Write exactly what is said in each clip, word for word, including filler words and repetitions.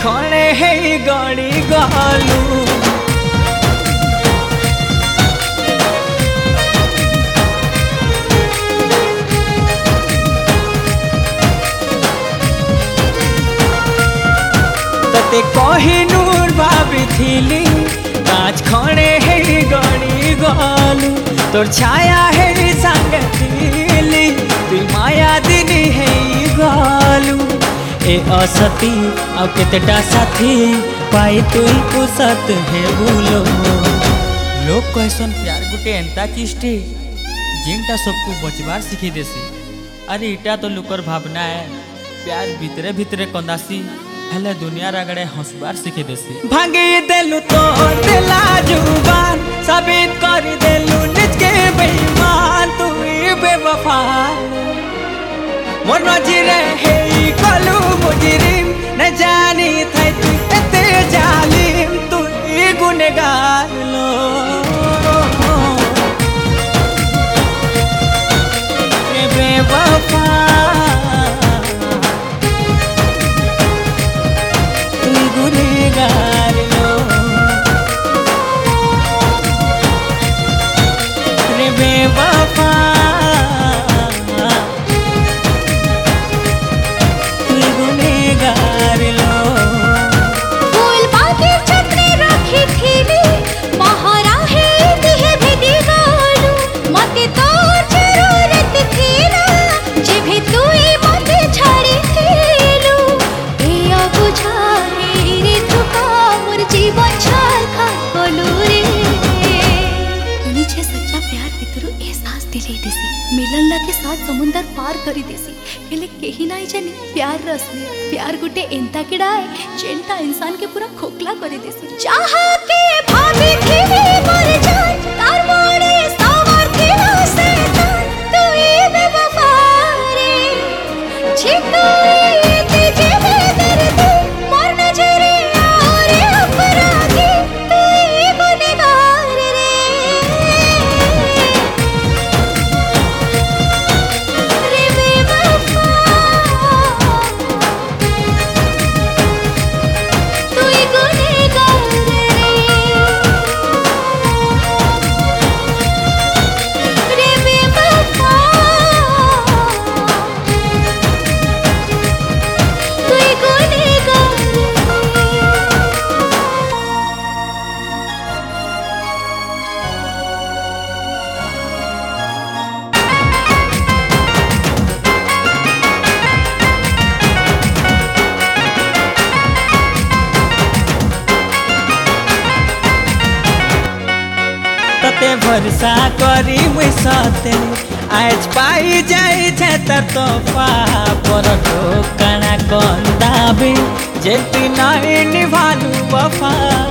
खणे है गड़ी गलू तते कोहिनूर भाभी थीली आज खणे है गड़ी गलू तोर छाया है संगतीली तुई माया दिनी है गलू ए असती आ केतटा साथी पाई तुई कुसत है भूलो लोग कहसन प्यार गुटे एंता चीजटे जिनटा सबको बचबार सिखी देसी अरे इटा तो लुकर भावना है प्यार भीतरे भीतरे कंदासी हेले दुनिया रगड़े हंसबार सिखी देसी भांगी देलु तो दिला जुबान साबित कर देलु निज के बेईमान तू बेवफा मोर नजरे हे कलू मुजरिम न जानी थे तू एते जालिम तू गुनहगार लो बेवफा गुनहगार लो रे बेवफा तू गुनहगार लो फूल बाकी छतरी रखी थीली महारा है दिहे भेदी गालू मते तोर जरूरत थीला जे भी तुई मते छाड़ी थीलू ए अबुझा जीवन छाल खा बोलू रे तुनी छे सच्चा प्यार पितरु एहसास दिले देसी मिलन ला के साथ समुंदर पार करी देसी हेले केही नाही जानी प्यार रसले प्यार गुटे एंता किडाय जेंटा इंसान के पूरा खोखला करी देसी चाह के भाभी थी मर जान तार मोरे सावर के से तू बेवफा रे छे तू तुझे दर्द मर नजरे भरसा करी मुई सते आज पाई जाई छे त तोहफा पर ठोकना कंदाबे जे तू नहीं निभालू वफा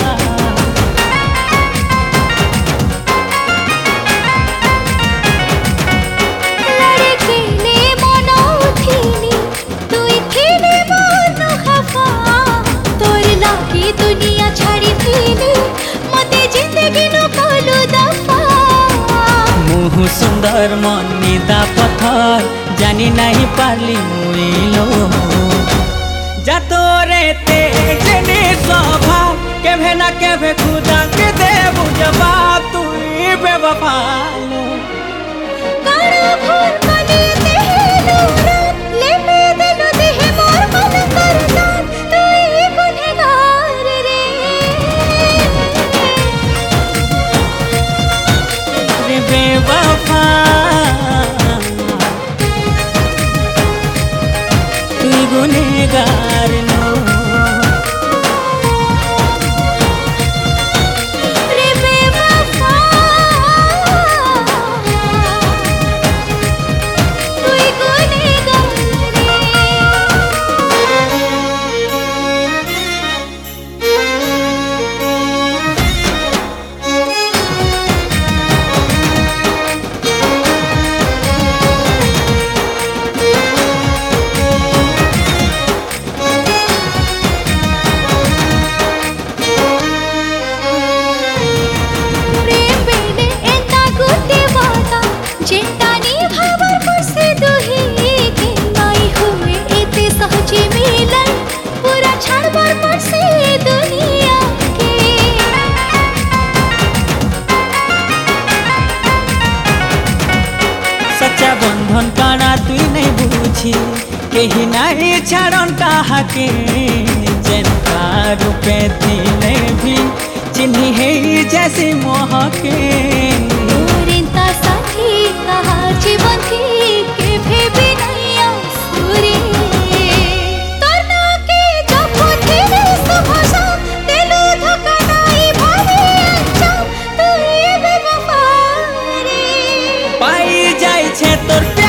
लड़के ने मनो थीनी तुई थीनी मनो खफा तोर लागी दुनिया छाड़ी थीनी मते जिंदगी नो कोलू दफा मुह सुंदर मनी दा पत्थर जानी नहीं पारली मुइलो जा तोरे तेज ने स्वभाव केभे ना केभे खुदा के देबू जवाब तू बेवफा लो कारा भोर मने देहलो रात ले पे देलो देह मोर मन करदान तू गुनहगार रे रे बेवफा तू गुनहगार लो रे बेवफा अछि केही नहीं छाड़न ताहाके जनता रूपे दिले भी चिन्ही है जैसे मोहके ओरेंता साथी कहा जीवन की के भी नहीं आसुरी तना के जब तेरे सुभाषा तेलु धक्का नहीं भावे अच्छा तू ये बेवफा रे पाई जाय छे तोर